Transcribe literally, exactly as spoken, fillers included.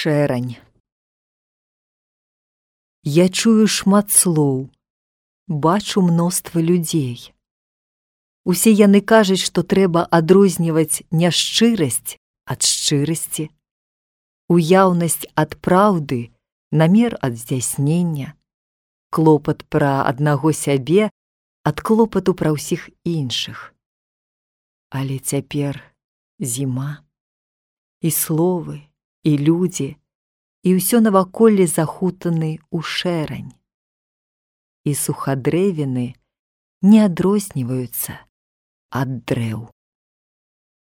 Шэрань. Я чую шмат слоў, бачу мноства людзей. Усе яны кажуць, што трэба адрозніваць няшчырасць ад шчырасці, уяўнасць ад праўды, намер ад здзяйснення, клопат пра аднаго сябе ад клопату пра ўсіх іншых. Але цяпер зіма, і словы, і людзі, і ўсё наваколле захутаны ў шэрань. І сухадрэвіны не адрозніваюцца ад дрэў.